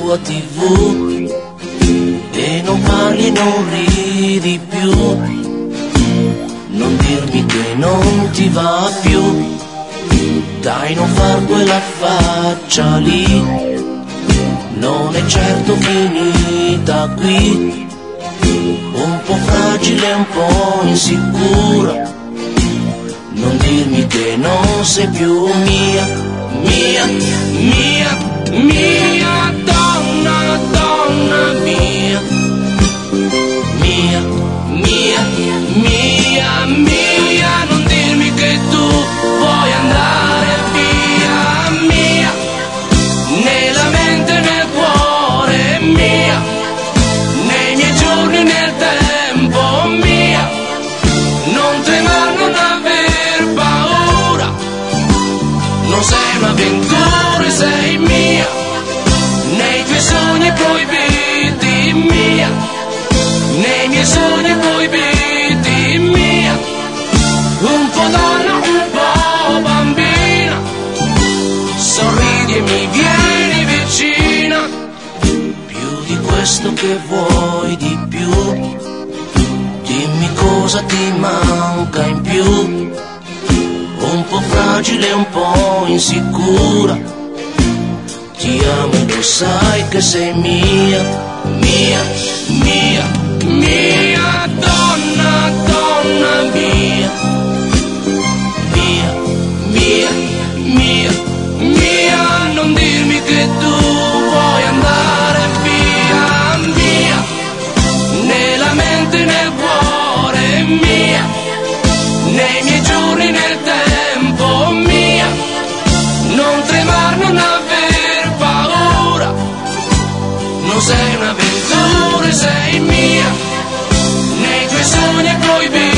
tua TV e non parli e non ridi più. Non dirmi che non ti va più, dai, non far quella faccia lì, non è certo finita qui. Un po' fragile, un po' insicura, non dirmi che non sei più mia, mia, mia, mia donna, donna mia, mia, mia, mia, mia, non dirmi che tu vuoi andare via, mia, nella mente e nel cuore, mia, nei miei giorni nel tempo, mia, non tremare, non aver paura, non sei un'avventura, sei mia, nei tuoi sogni proibiti, mia, nei miei sogni proibiti, mia, un po' donna, un po' bambina, sorridi e mi vieni vicina, più di questo che vuoi di più, dimmi cosa ti manca in più, un po' fragile, un po' insicura, ti amo e lo sai che sei mia, mia, mia, mia donna, donna mia, mia, mia, mia, mia, non dirmi che tu vuoi andare via, mia, nella mente e nel cuore, mia, nei miei giorni nel tempo, mia, non tremare, non aver paura, non sei un'avventura, sei mia, nei tuoi sogni proibiti.